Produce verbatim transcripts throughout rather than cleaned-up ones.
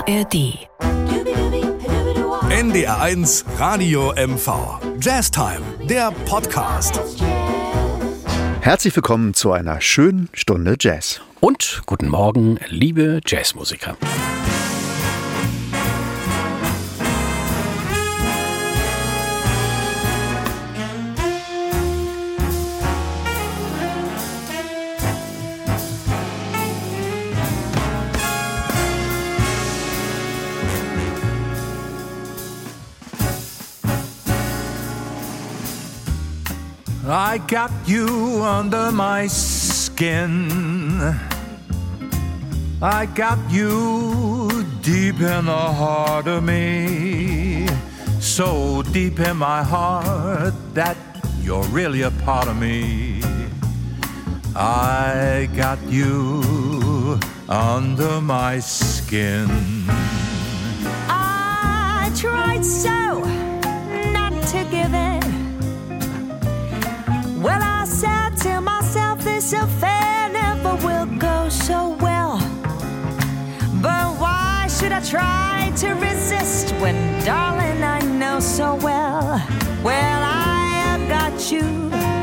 R D. N D R eins Radio M V. Jazztime, der Podcast. Herzlich willkommen zu einer schönen Stunde Jazz. Und guten Morgen, liebe Jazzmusiker. I got you under my skin. I got you deep in the heart of me. So deep in my heart that you're really a part of me. I got you under my skin. I tried so not to give in. Well, I said to myself, this affair never will go so well. But why should I try to resist when, darling, I know so well? Well, I have got you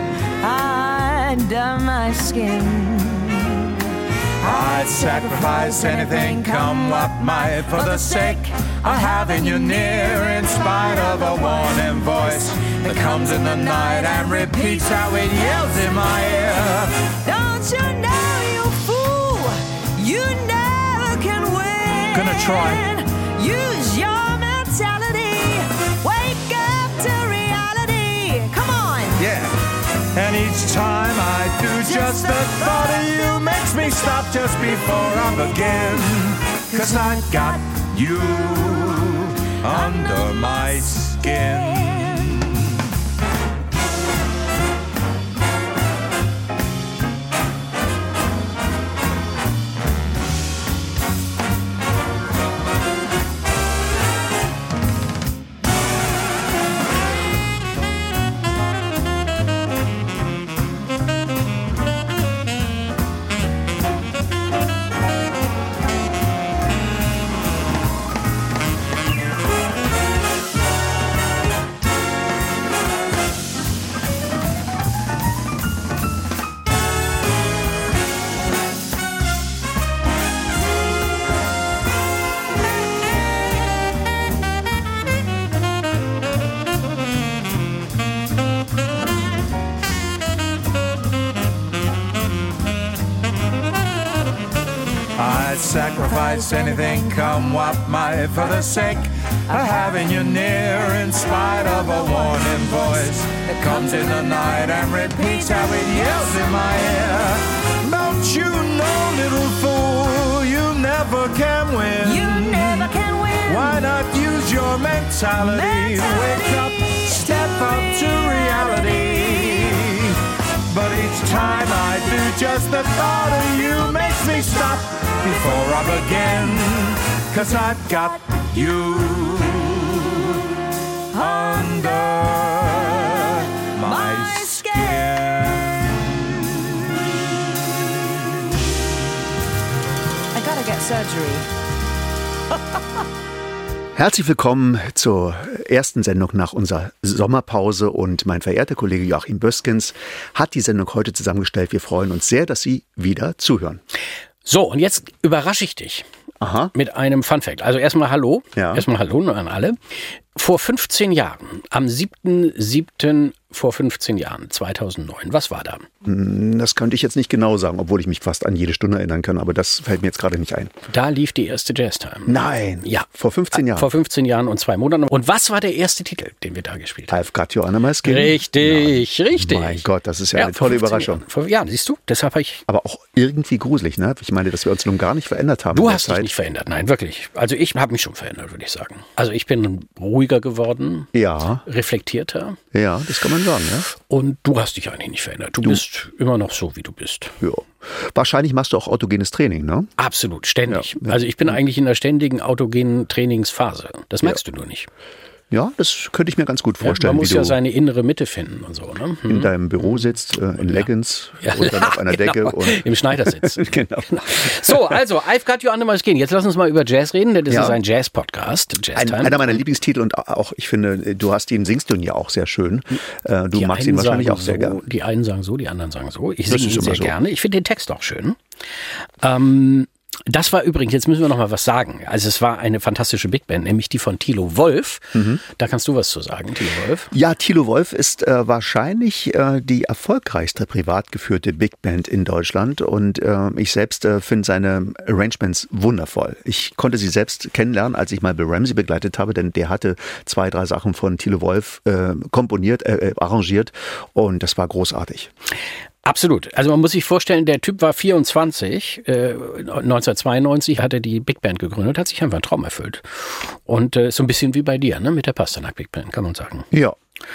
under my skin. I'd sacrifice anything, come what might, for the sake of having you near, in spite of a warning voice that comes in the night and repeats how it yells in my ear. Don't you know, you fool, you never can win. Gonna try. Use your mentality. Wake up to reality. Come on. Yeah. And each time I do, just the thought of you makes me stop just before I begin. 'Cause I got you under my skin. Sacrifice anything, come what might, for the sake of having you near, in spite of a warning voice that comes in the night and repeats how it yells in my ear. Don't you know, little fool, you never can win. You never can win. Why not use your mentality? mentality. Wake up, step up to reality. But each time I do, just the thought of you makes me stop before I begin. 'Cause I've got you under my skin. I gotta get surgery. Herzlich willkommen zur ersten Sendung nach unserer Sommerpause und mein verehrter Kollege Joachim Böskens hat die Sendung heute zusammengestellt. Wir freuen uns sehr, dass Sie wieder zuhören. So, und jetzt überrasche ich dich. Aha. Mit einem Funfact. Also erstmal Hallo. Ja. Erstmal Hallo an alle. Vor fünfzehn Jahren, am siebten siebten vor fünfzehn Jahren, zweitausendneun, was war da? Das könnte ich jetzt nicht genau sagen, obwohl ich mich fast an jede Stunde erinnern kann, aber das fällt mir jetzt gerade nicht ein. Da lief die erste Jazztime. Nein, ja. Vor fünfzehn Jahren. Vor fünfzehn Jahren und zwei Monaten. Und was war der erste Titel, den wir da gespielt haben? I've Got You Under My Skin. Richtig, ja. richtig. Mein Gott, das ist ja, ja eine tolle Überraschung. Jahren. Ja, siehst du, deshalb habe ich... Aber auch irgendwie gruselig, ne? Ich meine, dass wir uns nun gar nicht verändert haben. Du hast dich nicht verändert, nein, wirklich. Also ich habe mich schon verändert, würde ich sagen. Also ich bin ruhiger geworden. Ja. Reflektierter. Ja, das kann man sagen, ja. Und du hast dich eigentlich nicht verändert. Du, du bist immer noch so, wie du bist. Ja. Wahrscheinlich machst du auch autogenes Training, ne? Absolut, ständig. Ja, ja. Also ich bin eigentlich in einer ständigen autogenen Trainingsphase. Das merkst ja. du nur nicht. Ja, das könnte ich mir ganz gut vorstellen. Ja, man muss wie du ja seine innere Mitte finden und so. Ne? Hm. In deinem Büro sitzt, äh, in Leggings ja. und dann auf einer genau. Decke. Und im Schneidersitz. genau. So, also, I've Got You Under My Skin. Jetzt lass uns mal über Jazz reden, denn das ja. ist ein Jazz-Podcast. Jazz ein, einer meiner Lieblingstitel und auch, ich finde, du hast ihn, singst du ihn ja auch sehr schön. Äh, du die magst ihn wahrscheinlich auch so, sehr gerne. Die einen sagen so, die anderen sagen so. Ich Das singe ihn sehr so. gerne. Ich finde den Text auch schön. Ähm... Das war übrigens, jetzt müssen wir noch mal was sagen. Also es war eine fantastische Big Band, nämlich die von Thilo Wolff. Mhm. Da kannst du was zu sagen, Thilo Wolff. Ja, Thilo Wolff ist äh, wahrscheinlich äh, die erfolgreichste privat geführte Big Band in Deutschland und äh, ich selbst äh, finde seine Arrangements wundervoll. Ich konnte sie selbst kennenlernen, als ich mal Bill Ramsey begleitet habe, denn der hatte zwei, drei Sachen von Thilo Wolff äh, komponiert, äh, arrangiert und das war großartig. Absolut. Also man muss sich vorstellen, der Typ war vierundzwanzig, äh, neunzehnhundertzweiundneunzig hat er die Big Band gegründet, hat sich einfach einen Traum erfüllt. Und äh, so ein bisschen wie bei dir, ne, mit der Pasternak Big Band, kann man sagen. Ja.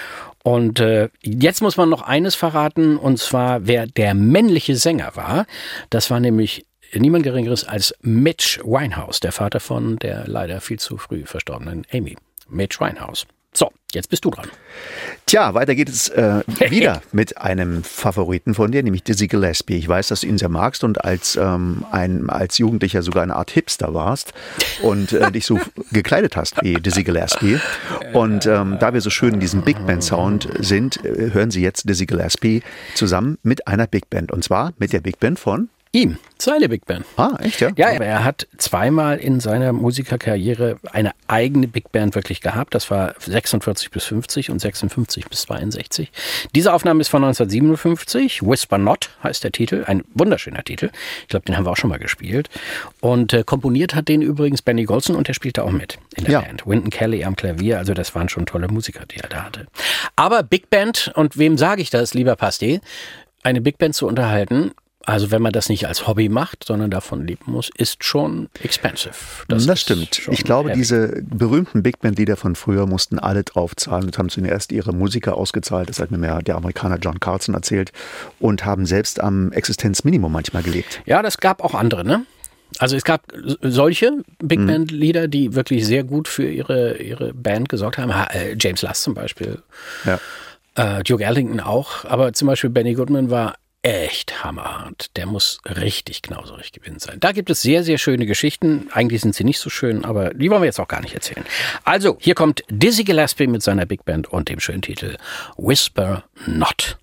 Und äh, jetzt muss man noch eines verraten, und zwar, wer der männliche Sänger war. Das war nämlich niemand Geringeres als Mitch Winehouse, der Vater von der leider viel zu früh verstorbenen Amy. Mitch Winehouse. So, jetzt bist du dran. Tja, weiter geht es äh, wieder mit einem Favoriten von dir, nämlich Dizzy Gillespie. Ich weiß, dass du ihn sehr magst und als, ähm, ein, als Jugendlicher sogar eine Art Hipster warst und äh, dich so gekleidet hast wie Dizzy Gillespie. Und ähm, da wir so schön in diesem Big Band Sound sind, äh, hören Sie jetzt Dizzy Gillespie zusammen mit einer Big Band. Und zwar mit der Big Band von... Ihm, seine Big Band. Ah, echt, ja? Ja, aber er hat zweimal in seiner Musikerkarriere eine eigene Big Band wirklich gehabt. Das war sechsundvierzig bis fünfzig und sechsundfünfzig bis zweiundsechzig. Diese Aufnahme ist von neunzehnhundertsiebenundfünfzig. Whisper Not heißt der Titel. Ein wunderschöner Titel. Ich glaube, den haben wir auch schon mal gespielt. Und äh, komponiert hat den übrigens Benny Golson und der spielte auch mit in der ja. Band. Wynton Kelly am Klavier. Also das waren schon tolle Musiker, die er da hatte. Aber Big Band, und wem sage ich das, lieber Pasti, eine Big Band zu unterhalten, also wenn man das nicht als Hobby macht, sondern davon leben muss, ist schon expensive. Das, das stimmt. Ich glaube, heavy. Diese berühmten Big Band-Lieder von früher mussten alle draufzahlen und haben zuerst ihre Musiker ausgezahlt. Das hat mir mehr der Amerikaner John Carlson erzählt und haben selbst am Existenzminimum manchmal gelebt. Ja, das gab auch andere, ne? Also es gab solche Big Band-Lieder, die wirklich sehr gut für ihre, ihre Band gesorgt haben. James Last zum Beispiel. Ja. Äh, Duke Ellington auch. Aber zum Beispiel Benny Goodman war echt hammerhart. Der muss richtig knauserig gewesen sein. Da gibt es sehr, sehr schöne Geschichten. Eigentlich sind sie nicht so schön, aber die wollen wir jetzt auch gar nicht erzählen. Also, hier kommt Dizzy Gillespie mit seiner Big Band und dem schönen Titel Whisper Not.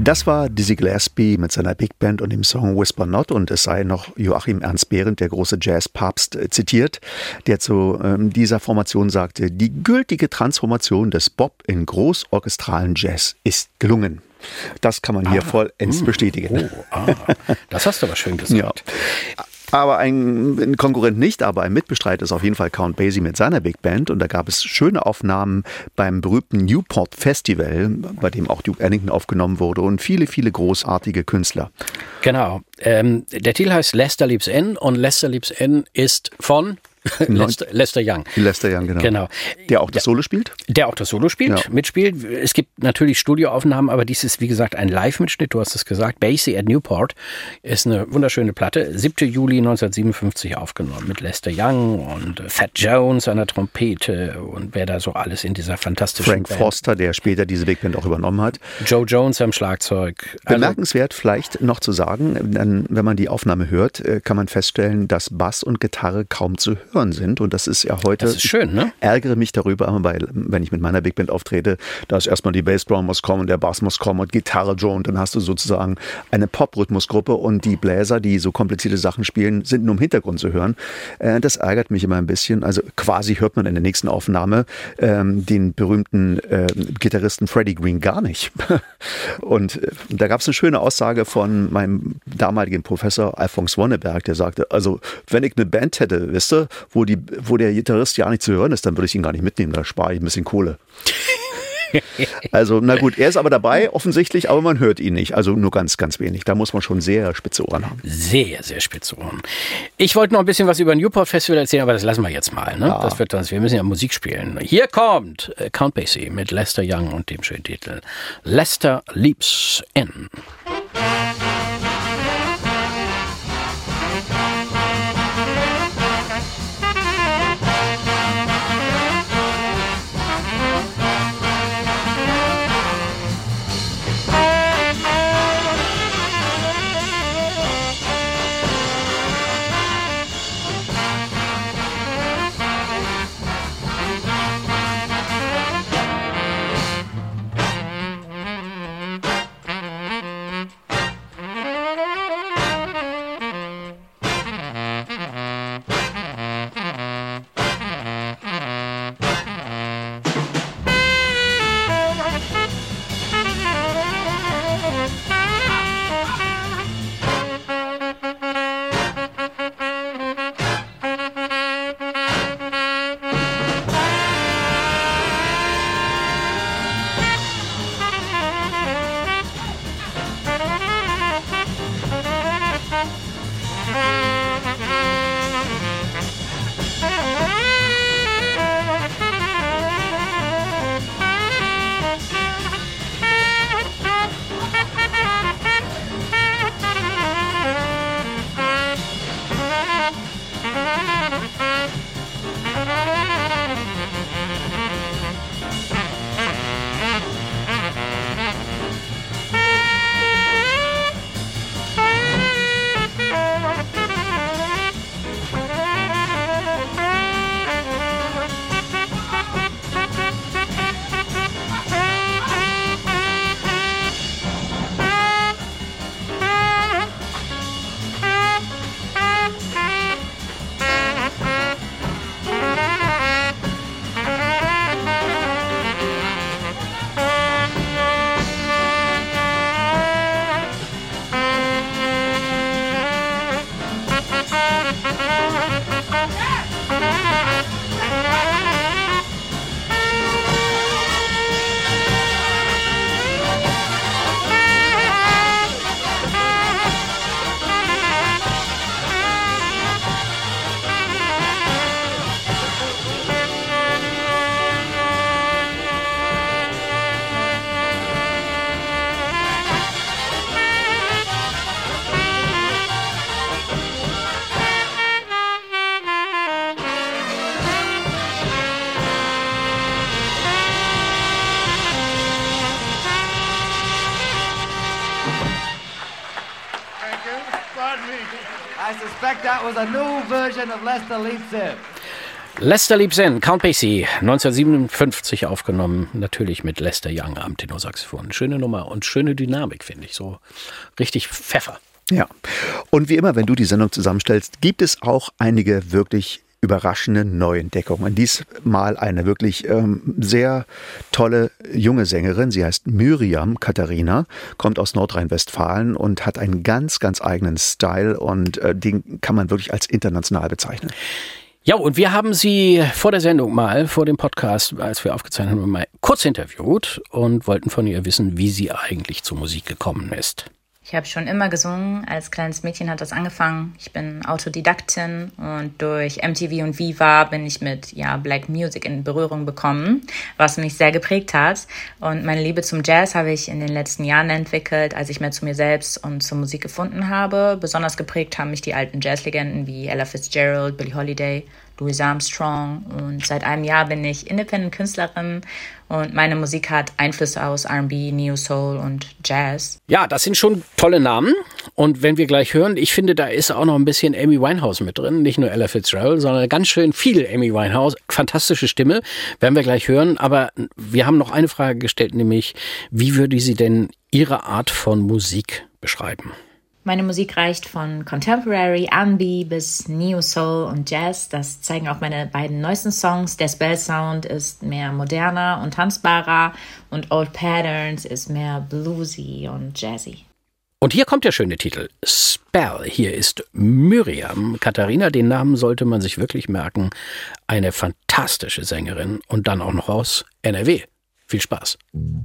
Das war Dizzy Gillespie mit seiner Big Band und dem Song Whisper Not, und es sei noch Joachim Ernst Behrendt, der große Jazz-Papst, zitiert, der zu ähm, dieser Formation sagte: Die gültige Transformation des Bop in großorchestralen Jazz ist gelungen. Das kann man hier ah, vollends mh, bestätigen. Oh, ah, das hast du aber schön gesagt. Ja. Aber ein, ein Konkurrent nicht, aber ein Mitbestreiter ist auf jeden Fall Count Basie mit seiner Big Band. Und da gab es schöne Aufnahmen beim berühmten Newport Festival, bei dem auch Duke Ellington aufgenommen wurde, und viele, viele großartige Künstler. Genau. Ähm, der Titel heißt Lester Leaps In, und Lester Leaps In ist von Lester, Lester Young. Lester Young, genau. genau. Der auch das Solo spielt? Der auch das Solo spielt, ja. mitspielt. Es gibt natürlich Studioaufnahmen, aber dies ist, wie gesagt, ein Live-Mitschnitt, du hast es gesagt. Basie at Newport ist eine wunderschöne Platte. siebter Juli neunzehnhundertsiebenundfünfzig aufgenommen mit Lester Young und Fat Jones an der Trompete und wer da so alles in dieser fantastischen Frank Band. Foster, der später diese Big Band auch übernommen hat. Joe Jones am Schlagzeug. Also bemerkenswert vielleicht noch zu sagen, wenn man die Aufnahme hört, kann man feststellen, dass Bass und Gitarre kaum zu hören sind, und das ist ja heute, das ist schön, ne? Ich ärgere mich darüber, weil wenn ich mit meiner Big Band auftrete, da ist erstmal die Bassdrum muss kommen, der Bass muss kommen und Gitarre, Joe, und dann hast du sozusagen eine Pop-Rhythmusgruppe, und die Bläser, die so komplizierte Sachen spielen, sind nur im Hintergrund zu hören. Das ärgert mich immer ein bisschen. Also quasi hört man in der nächsten Aufnahme ähm, den berühmten äh, Gitarristen Freddie Green gar nicht. Und äh, da gab es eine schöne Aussage von meinem damaligen Professor Alphonse Wonneberg, der sagte, also wenn ich eine Band hätte, wisst ihr, wo, die, wo der Gitarrist ja nicht zu hören ist, dann würde ich ihn gar nicht mitnehmen, da spare ich ein bisschen Kohle. Also, na gut, er ist aber dabei, offensichtlich, aber man hört ihn nicht. Also nur ganz, ganz wenig. Da muss man schon sehr spitze Ohren haben. Sehr, sehr spitze Ohren. Ich wollte noch ein bisschen was über ein Newport Festival erzählen, aber das lassen wir jetzt mal. Ne? Ja. Das wird uns, wir müssen ja Musik spielen. Hier kommt Count Basie mit Lester Young und dem schönen Titel Lester Leaps In. I suspect that was a new version of Lester Leaps In. Lester Leaps In, Count Basie, neunzehnhundertsiebenundfünfzig aufgenommen, natürlich mit Lester Young am Tenorsaxophon. Schöne Nummer und schöne Dynamik, finde ich, so richtig Pfeffer. Ja, und wie immer, wenn du die Sendung zusammenstellst, gibt es auch einige wirklich überraschende Neuentdeckungen. Diesmal eine wirklich ähm, sehr tolle junge Sängerin. Sie heißt Myriam Katharina, kommt aus Nordrhein-Westfalen und hat einen ganz, ganz eigenen Style und äh, den kann man wirklich als international bezeichnen. Ja, und wir haben sie vor der Sendung mal, vor dem Podcast, als wir aufgezeichnet haben, mal kurz interviewt und wollten von ihr wissen, wie sie eigentlich zur Musik gekommen ist. Ich habe schon immer gesungen. Als kleines Mädchen hat das angefangen. Ich bin Autodidaktin und durch M T V und Viva bin ich mit ja, Black Music in Berührung gekommen, was mich sehr geprägt hat. Und meine Liebe zum Jazz habe ich in den letzten Jahren entwickelt, als ich mehr zu mir selbst und zur Musik gefunden habe. Besonders geprägt haben mich die alten Jazzlegenden wie Ella Fitzgerald, Billie Holiday, Louis Armstrong. Und seit einem Jahr bin ich Independent-Künstlerin und meine Musik hat Einflüsse aus R and B, Neo Soul und Jazz. Ja, das sind schon tolle Namen. Und wenn wir gleich hören, ich finde, da ist auch noch ein bisschen Amy Winehouse mit drin. Nicht nur Ella Fitzgerald, sondern ganz schön viel Amy Winehouse. Fantastische Stimme, werden wir gleich hören. Aber wir haben noch eine Frage gestellt, nämlich, wie würde sie denn ihre Art von Musik beschreiben? Meine Musik reicht von Contemporary, R and B bis Neo Soul und Jazz. Das zeigen auch meine beiden neuesten Songs. Der Spell Sound ist mehr moderner und tanzbarer und Old Patterns ist mehr bluesy und jazzy. Und hier kommt der schöne Titel, Spell. Hier ist Myriam Katharina, den Namen sollte man sich wirklich merken. Eine fantastische Sängerin und dann auch noch aus N R W. Viel Spaß.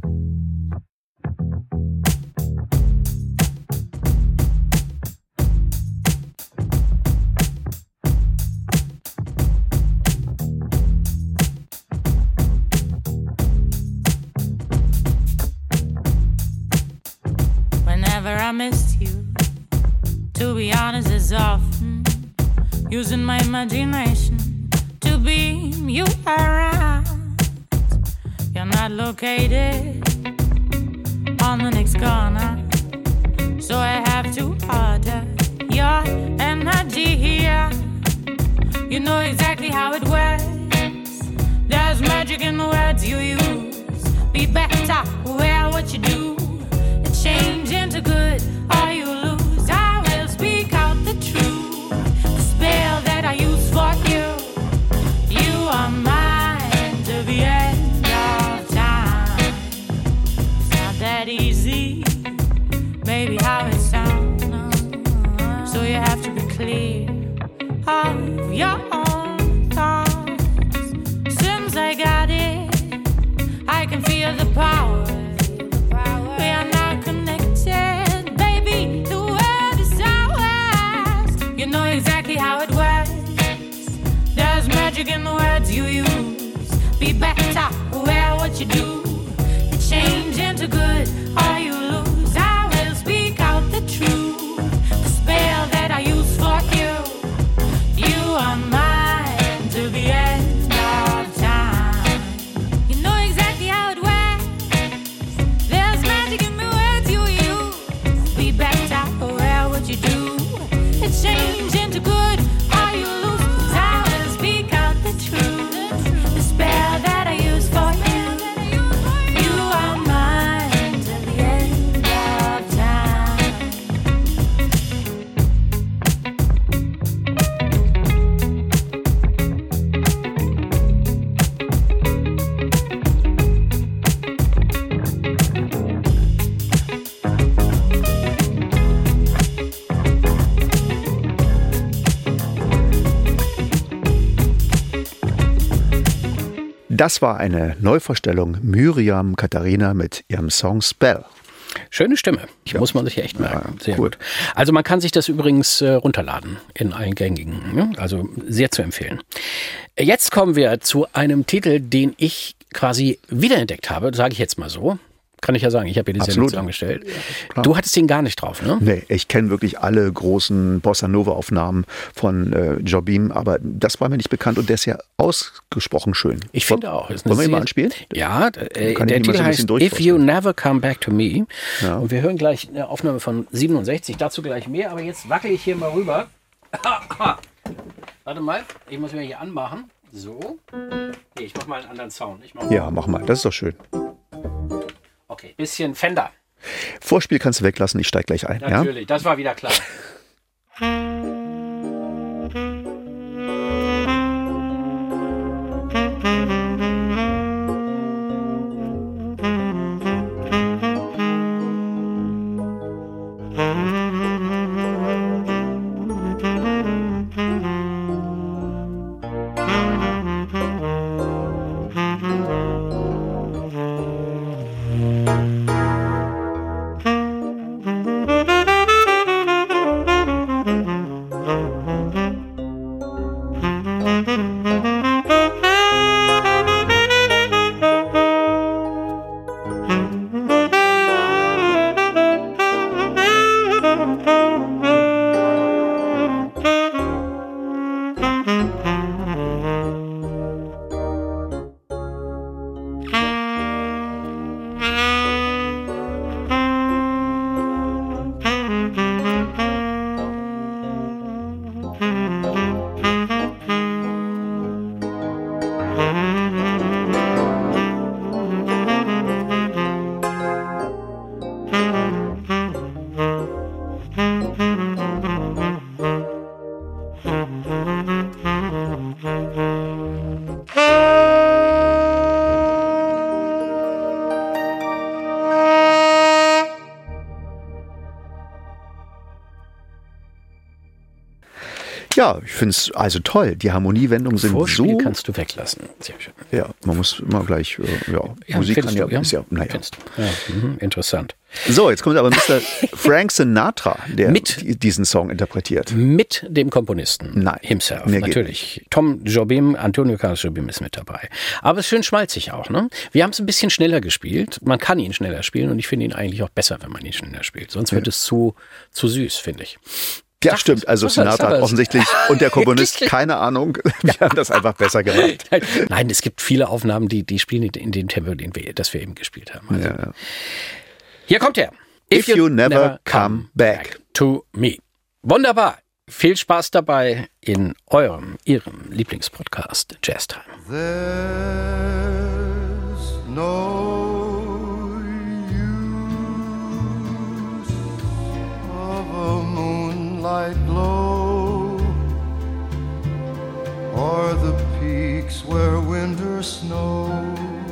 I miss you, to be honest, it's often using my imagination to beam you around. You're not located on the next corner, so I have to order your energy here. You know exactly how it works. There's magic in the words you use. Be better, well, what you do. Change into good, or you lose. I will speak out the truth. The spell that I use for you. You are mine to the end of time. It's not that easy, baby, how it sounds. So you have to be clear of your own thoughts. Since I got it, I can feel the power. We are not exactly how it works. There's magic in the words you use. Be better, well, what you do. You change into good, or you lose. I will speak out the truth. The spell that I use for you. You are mine to the end of time. You know exactly how it works. There's magic in the words you use. Be better, well, what you do. It change into good, or you lose. I will speak out the truth. The spell that I use for you. You are mine till the end of time. Das war eine Neuvorstellung Myriam Katharina mit ihrem Song Spell. Schöne Stimme, ja. Muss man sich echt merken. Ja, sehr cool. Gut. Also man kann sich das übrigens äh, runterladen in allen gängigen, ja? Also sehr zu empfehlen. Jetzt kommen wir zu einem Titel, den ich quasi wiederentdeckt habe, sage ich jetzt mal so. Kann ich ja sagen, ich habe hier die Sendung zusammengestellt. Ja, du hattest den gar nicht drauf, ne? Nee, ich kenne wirklich alle großen Bossa-Nova-Aufnahmen von äh, Jobim, aber das war mir nicht bekannt und der ist ja ausgesprochen schön. Ich finde auch. Wollen wir ihn mal anspielen? Ja, äh, der Titel so heißt If You Never Come Back to Me. Ja. Und wir hören gleich eine Aufnahme von siebenundsechzig, dazu gleich mehr, aber jetzt wackel ich hier mal rüber. Warte mal, ich muss mir hier anmachen. So. Nee, ich mach mal einen anderen Sound. Ich mach ja, mach mal. Das ist doch schön. Okay, bisschen Fender. Vorspiel kannst du weglassen, ich steig gleich ein. Natürlich, ja? Das war wieder klar. Ja, ich finde es also toll. Die Harmoniewendungen sind Vorspiel so... kannst du weglassen. Sehr schön. Ja, man muss immer gleich... Äh, ja, ja, Musik kann ja, du, ja? ist ja... Naja. Ja, mhm, interessant. So, jetzt kommt aber Mister Frank Sinatra, der mit, diesen Song interpretiert. Mit dem Komponisten Nein, himself, natürlich. Tom Jobim, Antonio Carlos Jobim ist mit dabei. Aber es ist schön schmalzig auch, ne? Wir haben es ein bisschen schneller gespielt. Man kann ihn schneller spielen und ich finde ihn eigentlich auch besser, wenn man ihn schneller spielt. Sonst wird ja. es zu, zu süß, finde ich. Ja, stimmt. Also Sinatra hat offensichtlich und der Komponist keine Ahnung. Wir haben das einfach besser gemacht. Nein, es gibt viele Aufnahmen, die, die spielen in dem Tempo, den wir, das wir eben gespielt haben. Also. Ja. Hier kommt er. If, If you, you never, never come back. back to me. Wunderbar. Viel Spaß dabei in eurem, ihrem Lieblingspodcast Jazz Time. There's no use of a moonlight glow or the peaks where winter snows.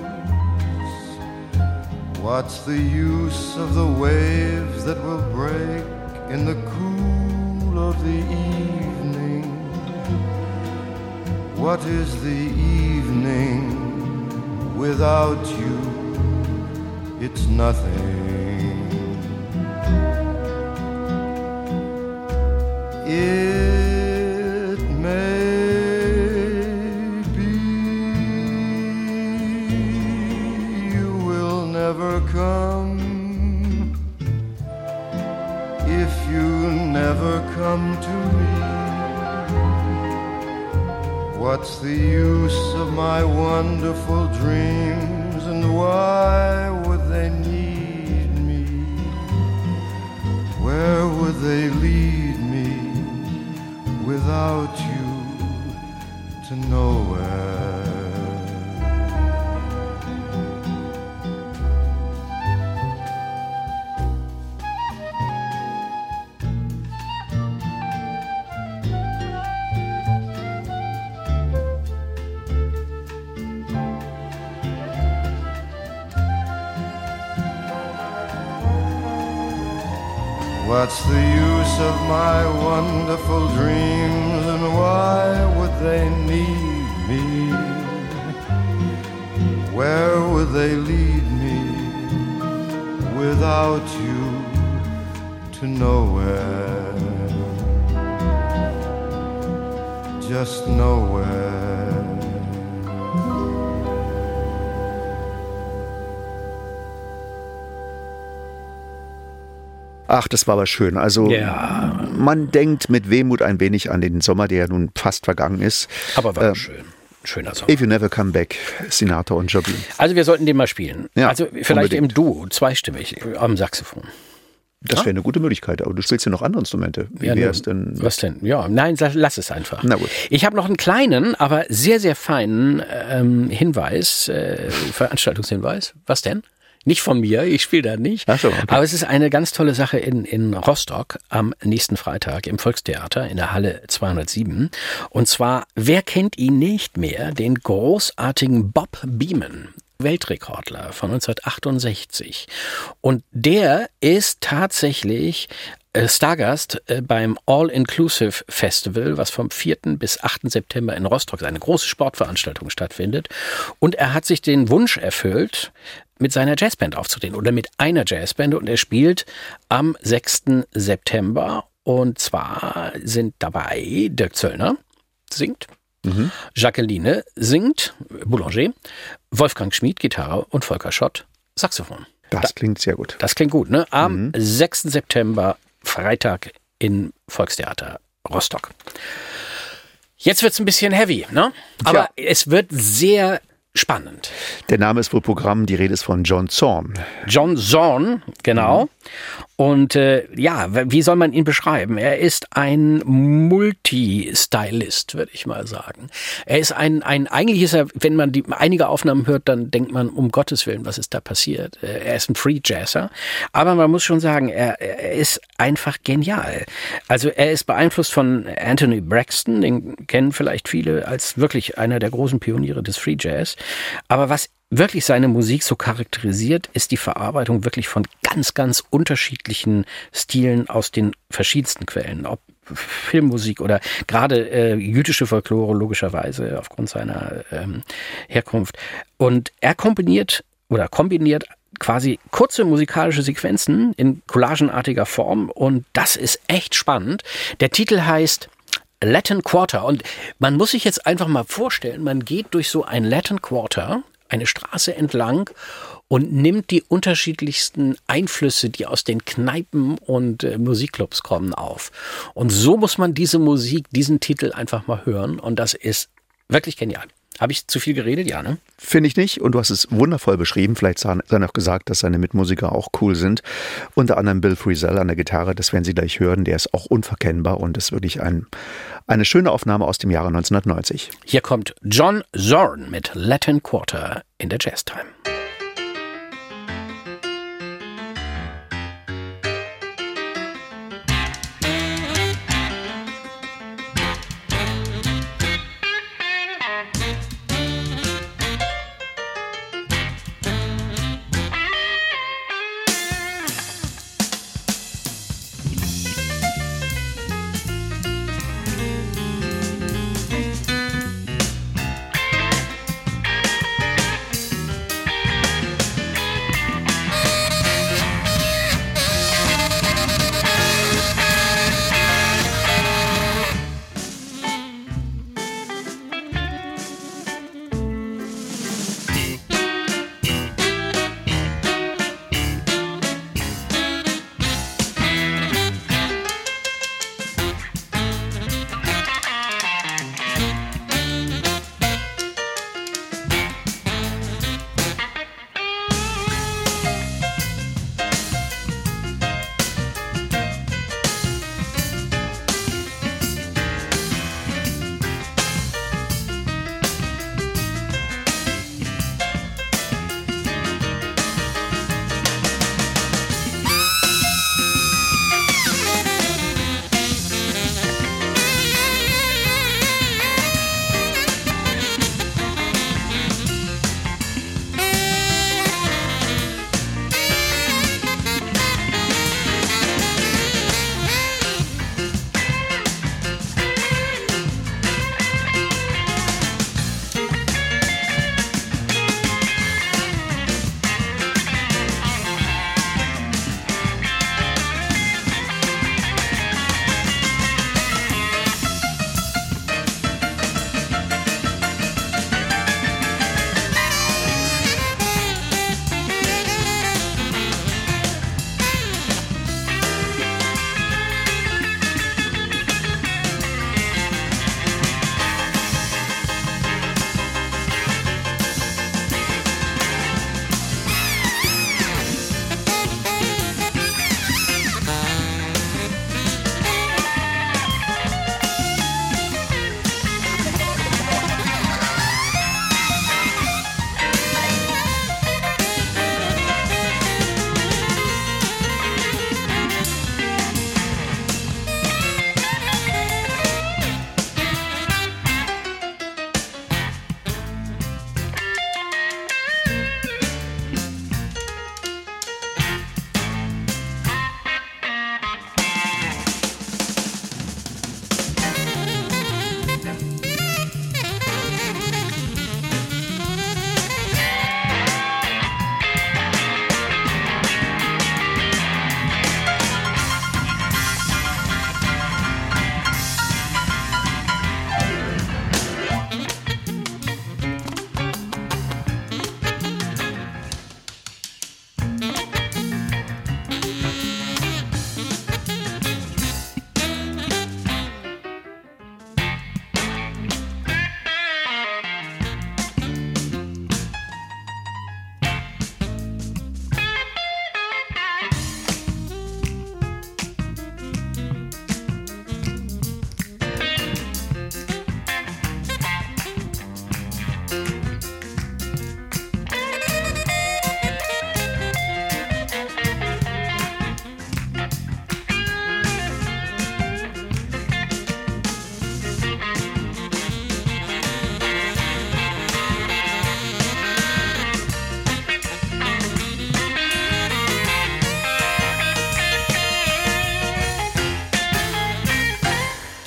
What's the use of the waves that will break in the cool of the evening? What is the evening without you? It's nothing. It may be you will never come if you never come to me. What's the use of my wonderful dreams, and why would they need me? Where would they lead me without you to nowhere? What's the use of my wonderful dreams, and why would they need me? Where would they lead me without you to nowhere? Just nowhere. Ach, das war aber schön. Also ja. Man denkt mit Wehmut ein wenig an den Sommer, der ja nun fast vergangen ist. Aber war äh, schön. Schöner Sommer. If You Never Come Back, Sinatra und Jobim. Also wir sollten den mal spielen. Ja, also vielleicht unbedingt. im Duo, zweistimmig, am Saxophon. Das wäre eine gute Möglichkeit, aber du spielst ja noch andere Instrumente. Wie ja, wär's denn? Was denn? Ja, nein, lass es einfach. Na gut. Ich habe noch einen kleinen, aber sehr, sehr feinen ähm, Hinweis, äh, Veranstaltungshinweis. Was denn? Nicht von mir, ich spiele da nicht. Ach so, okay. Aber es ist eine ganz tolle Sache in, in Rostock am nächsten Freitag im Volkstheater in der Halle zweihundertsieben. Und zwar, wer kennt ihn nicht mehr? Den großartigen Bob Beamon. Weltrekordler von neunzehnhundertachtundsechzig. Und der ist tatsächlich äh, Stargast äh, beim All-Inclusive Festival, was vom vierten bis achten September in Rostock, eine große Sportveranstaltung stattfindet. Und er hat sich den Wunsch erfüllt, mit seiner Jazzband aufzutreten oder mit einer Jazzband. Und er spielt am sechsten September. Und zwar sind dabei Dirk Zöllner, singt. Mhm. Jacqueline singt, Boulanger, Wolfgang Schmid, Gitarre und Volker Schott, Saxophon. Das da, klingt sehr gut. Das klingt gut, ne? Am mhm. sechsten September, Freitag im Volkstheater Rostock. Jetzt wird's ein bisschen heavy, ne? Aber Tja. es wird sehr spannend. Der Name ist wohl Programm, die Rede ist von John Zorn. John Zorn, genau. Mhm. Und äh, ja, wie soll man ihn beschreiben? Er ist ein Multi-Stylist, würde ich mal sagen. Er ist ein, ein, eigentlich ist er, wenn man die einige Aufnahmen hört, dann denkt man, um Gottes Willen, was ist da passiert? Er ist ein Free-Jazzer, aber man muss schon sagen, er, er ist einfach genial. Also er ist beeinflusst von Anthony Braxton, den kennen vielleicht viele als wirklich einer der großen Pioniere des Free-Jazz. Aber was wirklich seine Musik so charakterisiert, ist die Verarbeitung wirklich von ganz, ganz unterschiedlichen Stilen aus den verschiedensten Quellen, ob Filmmusik oder gerade äh, jüdische Folklore logischerweise aufgrund seiner ähm, Herkunft. Und er kombiniert oder kombiniert quasi kurze musikalische Sequenzen in collagenartiger Form und das ist echt spannend. Der Titel heißt Latin Quarter und man muss sich jetzt einfach mal vorstellen, man geht durch so ein Latin Quarter, eine Straße entlang und nimmt die unterschiedlichsten Einflüsse, die aus den Kneipen und äh, Musikclubs kommen, auf. Und so muss man diese Musik, diesen Titel einfach mal hören und das ist wirklich genial. Habe ich zu viel geredet? Ja, ne? Finde ich nicht. Und du hast es wundervoll beschrieben. Vielleicht sei noch gesagt, dass seine Mitmusiker auch cool sind. Unter anderem Bill Frisell an der Gitarre. Das werden Sie gleich hören. Der ist auch unverkennbar und ist wirklich ein, eine schöne Aufnahme aus dem Jahre neunzehnhundertneunzig. Hier kommt John Zorn mit Latin Quarter in der Jazz Time.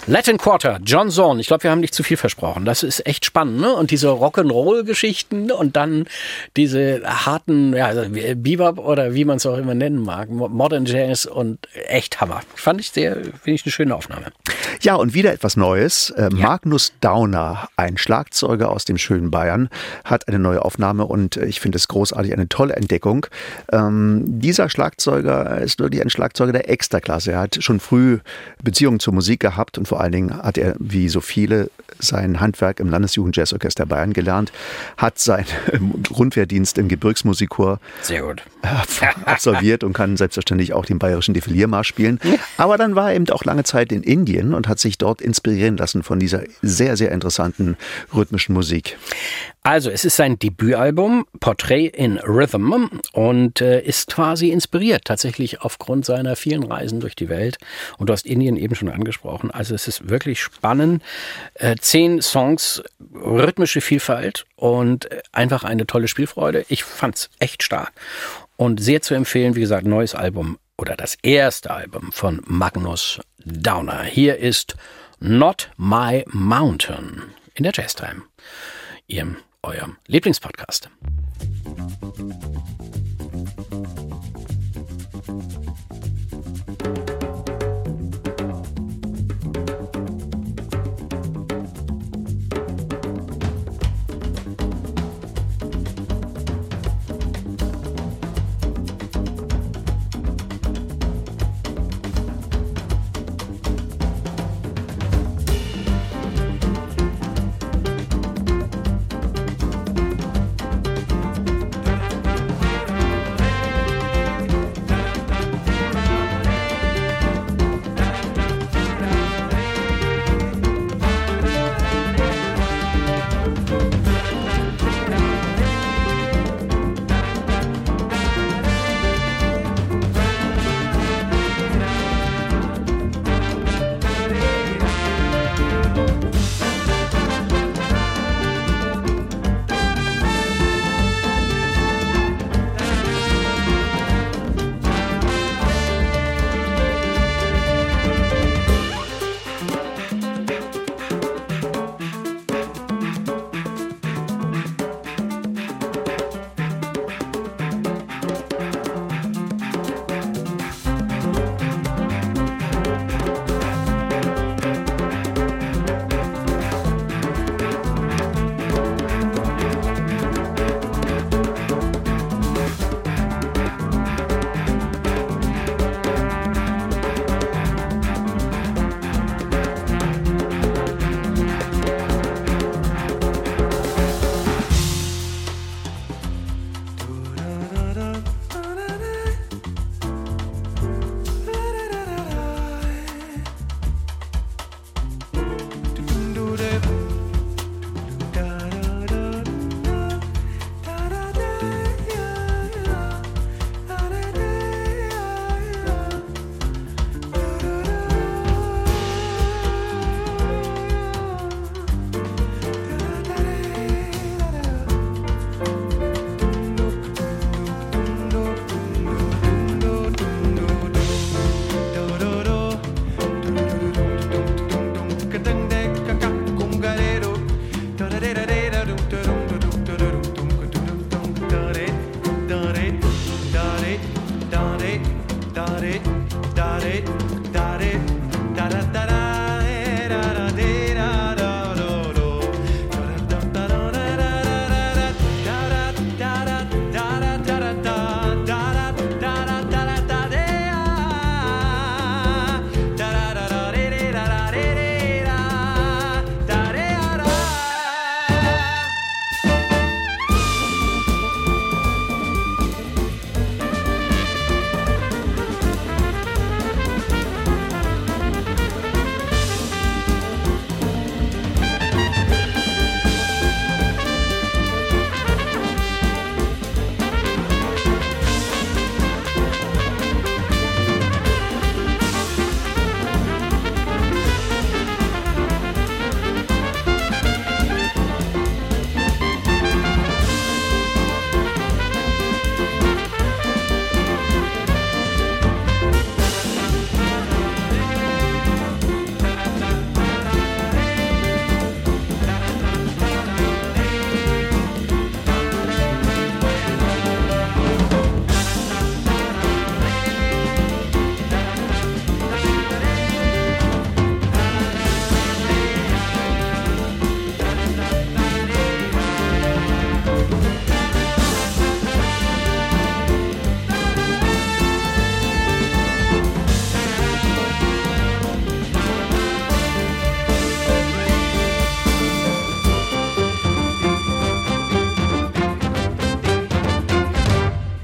Latin Quarter, John Zorn. Ich glaube, wir haben nicht zu viel versprochen. Das ist echt spannend, ne? Und diese Rock'n'Roll-Geschichten und dann diese harten, ja, Bebop oder wie man es auch immer nennen mag, Modern Jazz und echt Hammer. Fand ich sehr, finde ich eine schöne Aufnahme. Ja, und wieder etwas Neues. Äh, ja. Magnus Dauner, ein Schlagzeuger aus dem schönen Bayern, hat eine neue Aufnahme und ich finde es großartig, eine tolle Entdeckung. Ähm, dieser Schlagzeuger ist wirklich ein Schlagzeuger der Extraklasse. Er hat schon früh Beziehungen zur Musik gehabt und vor allen Dingen hat er, wie so viele, sein Handwerk im Landesjugendjazzorchester Bayern gelernt, hat seinen Grundwehrdienst im Gebirgsmusikchor Sehr gut. absolviert und kann selbstverständlich auch den bayerischen Defiliermarsch spielen. Aber dann war er eben auch lange Zeit in Indien und hat sich dort inspirieren lassen von dieser sehr, sehr interessanten rhythmischen Musik. Also, es ist sein Debütalbum, Portrait in Rhythm, und äh, ist quasi inspiriert, tatsächlich aufgrund seiner vielen Reisen durch die Welt. Und du hast Indien eben schon angesprochen. Also, es ist wirklich spannend. Äh, zehn Songs, rhythmische Vielfalt und einfach eine tolle Spielfreude. Ich fand's echt stark und sehr zu empfehlen. Wie gesagt, neues Album oder das erste Album von Magnus Dauner. Hier ist Not My Mountain in der Jazztime. Ihrem, eurem Lieblingspodcast.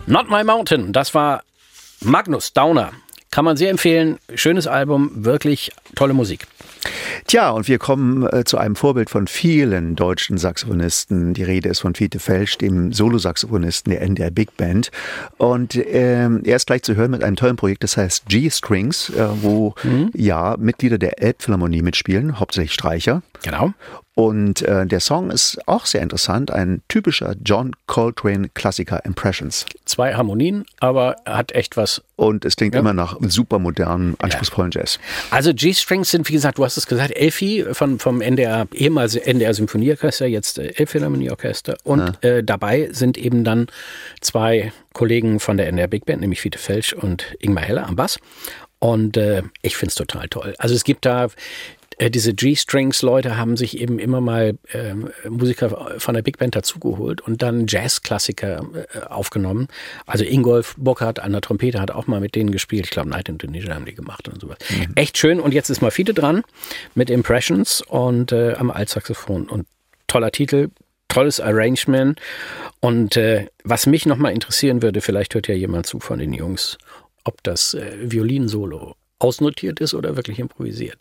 Not My Mountain, das war Magnus Downer. Kann man sehr empfehlen. Schönes Album, wirklich tolle Musik. Tja, und wir kommen äh, zu einem Vorbild von vielen deutschen Saxophonisten. Die Rede ist von Fiete Felsch, dem Solosaxophonisten der N D R Big Band. Und ähm, er ist gleich zu hören mit einem tollen Projekt, das heißt G-Strings, äh, wo mhm. ja Mitglieder der Elbphilharmonie mitspielen, hauptsächlich Streicher. Genau. Und äh, der Song ist auch sehr interessant, ein typischer John Coltrane-Klassiker, Impressions. Zwei Harmonien, aber hat echt was. Und es klingt ja. immer nach super modernen, anspruchsvollen ja. Jazz. Also G-Strings sind, wie gesagt, du hast es gesagt, Elfi von, vom N D R, ehemals N D R Symphonieorchester, jetzt Elbphilharmonieorchester. Und ja. äh, dabei sind eben dann zwei Kollegen von der N D R Big Band, nämlich Fiete Felsch und Ingmar Heller am Bass. Und äh, ich finde es total toll. Also es gibt da diese G-Strings-Leute haben sich eben immer mal äh, Musiker von der Big Band dazugeholt und dann Jazz-Klassiker äh, aufgenommen. Also Ingolf Burkhardt an der Trompete hat auch mal mit denen gespielt. Ich glaube, Night in Tunisia haben die gemacht und sowas. Mhm. Echt schön. Und jetzt ist mal Fiete dran mit Impressions und äh, am Altsaxophon. Und toller Titel, tolles Arrangement. Und äh, was mich nochmal interessieren würde, vielleicht hört ja jemand zu von den Jungs, ob das äh, Violinsolo ausnotiert ist oder wirklich improvisiert.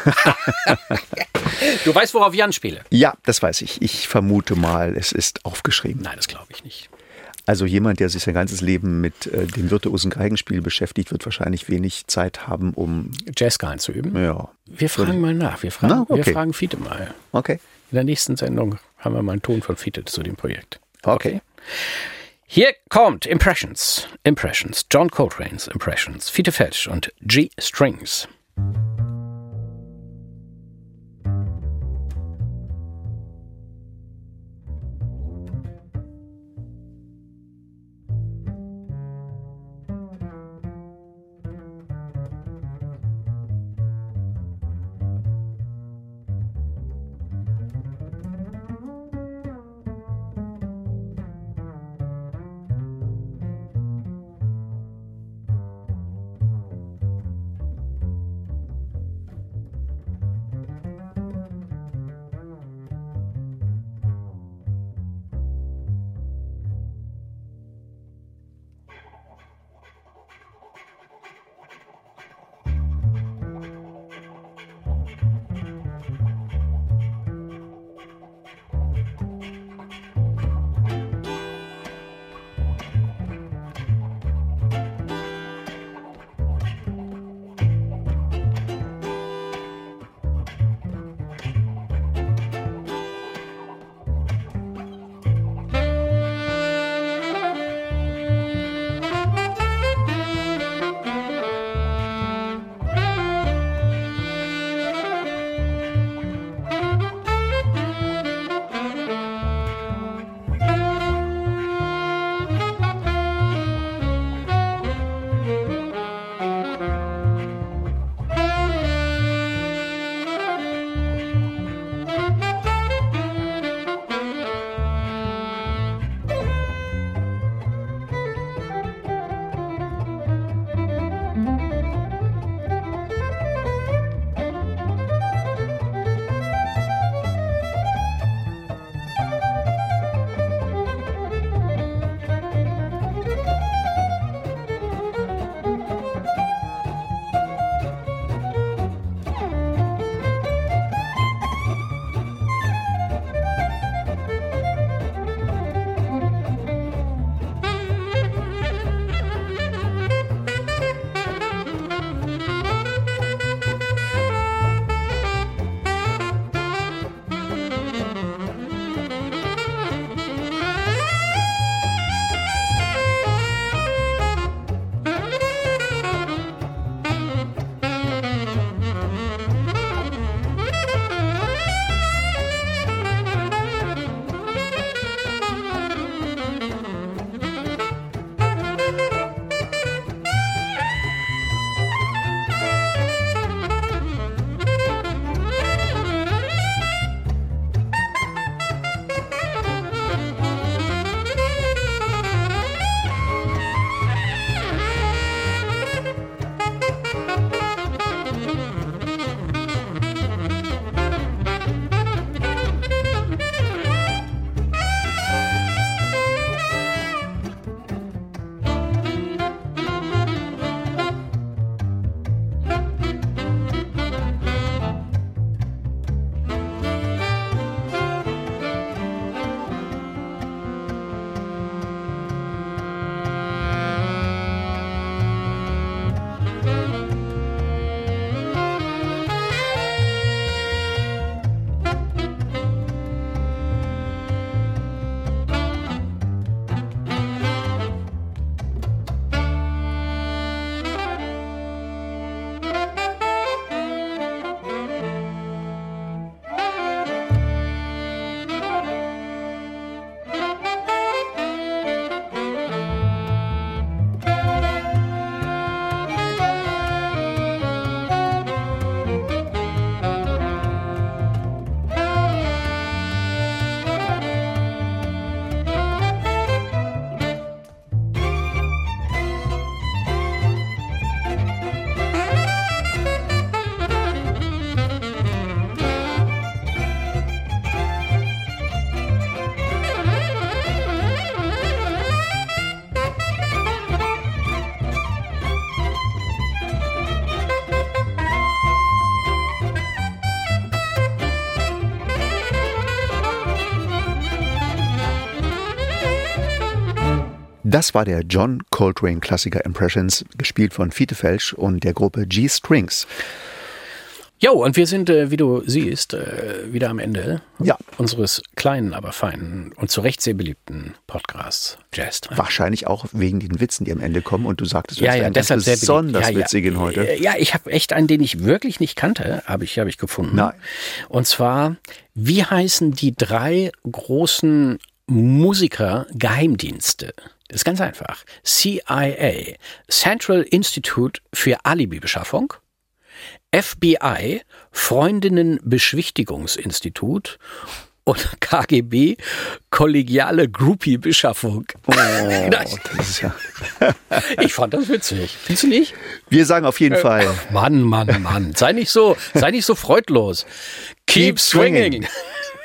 Du weißt, worauf ich anspiele? Ja, das weiß ich. Ich vermute mal, es ist aufgeschrieben. Nein, das glaube ich nicht. Also jemand, der sich sein ganzes Leben mit äh, dem virtuosen Geigenspiel beschäftigt, wird wahrscheinlich wenig Zeit haben, um Jazzskalen zu üben. Ja. Wir fragen mal nach. Wir fragen, Na, okay. wir fragen Fiete mal. Okay. In der nächsten Sendung haben wir mal einen Ton von Fiete zu dem Projekt. Okay. okay. Hier kommt Impressions. Impressions. John Coltrane's Impressions. Fiete Felsch und G-Strings. Das war der John Coltrane-Klassiker Impressions, gespielt von Fiete Felsch und der Gruppe G-Strings. Jo, und wir sind, äh, wie du siehst, äh, wieder am Ende ja. unseres kleinen, aber feinen und zu Recht sehr beliebten Podcasts Jazz Time. Wahrscheinlich auch wegen den Witzen, die am Ende kommen. Und du sagtest, du ja, hast ja, einen deshalb ganz besonders ja, ja. witzigen heute. Ja, ich habe echt einen, den ich wirklich nicht kannte, habe ich, hab ich gefunden. Nein. Und zwar, wie heißen die drei großen Musiker-Geheimdienste? Das ist ganz einfach. C I A, Central Institute für Alibi-Beschaffung. F B I, Freundinnen-Beschwichtigungsinstitut und K G B, kollegiale Groupie-Beschaffung. Oh, das ist ja ich fand das witzig. Findest du nicht? Wir sagen auf jeden äh, Fall. Mann, Mann, Mann. Sei nicht so, sei nicht so freudlos. Keep, Keep swinging. swinging.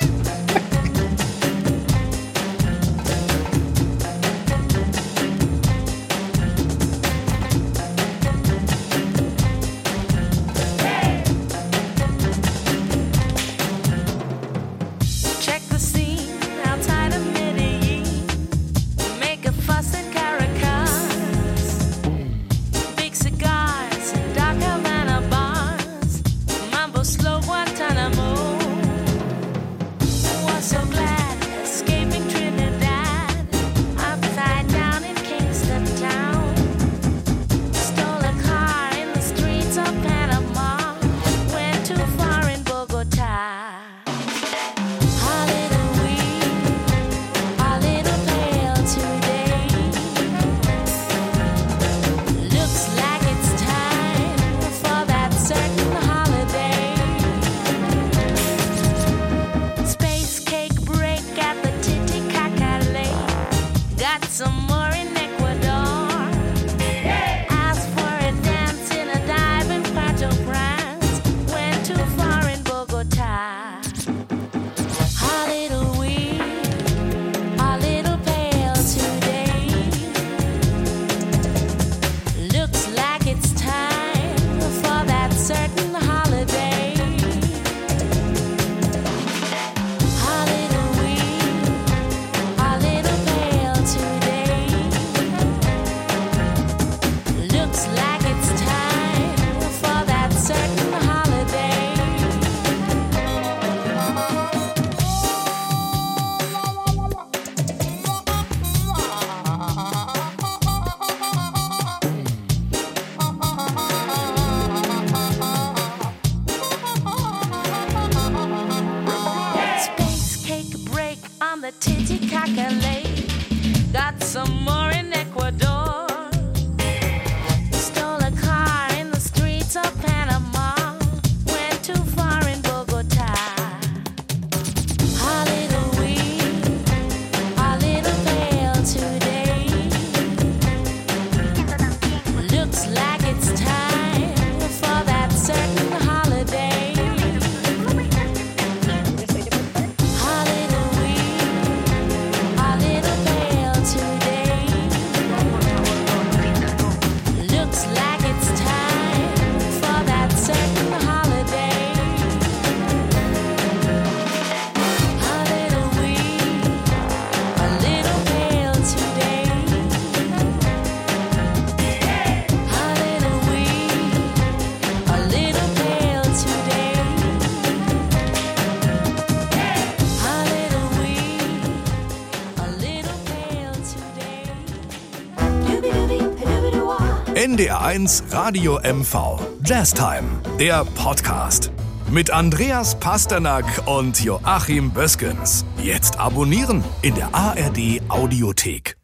N D R eins Radio M V. Jazz Time, der Podcast. Mit Andreas Pasternak und Joachim Böskens. Jetzt abonnieren in der A R D Audiothek.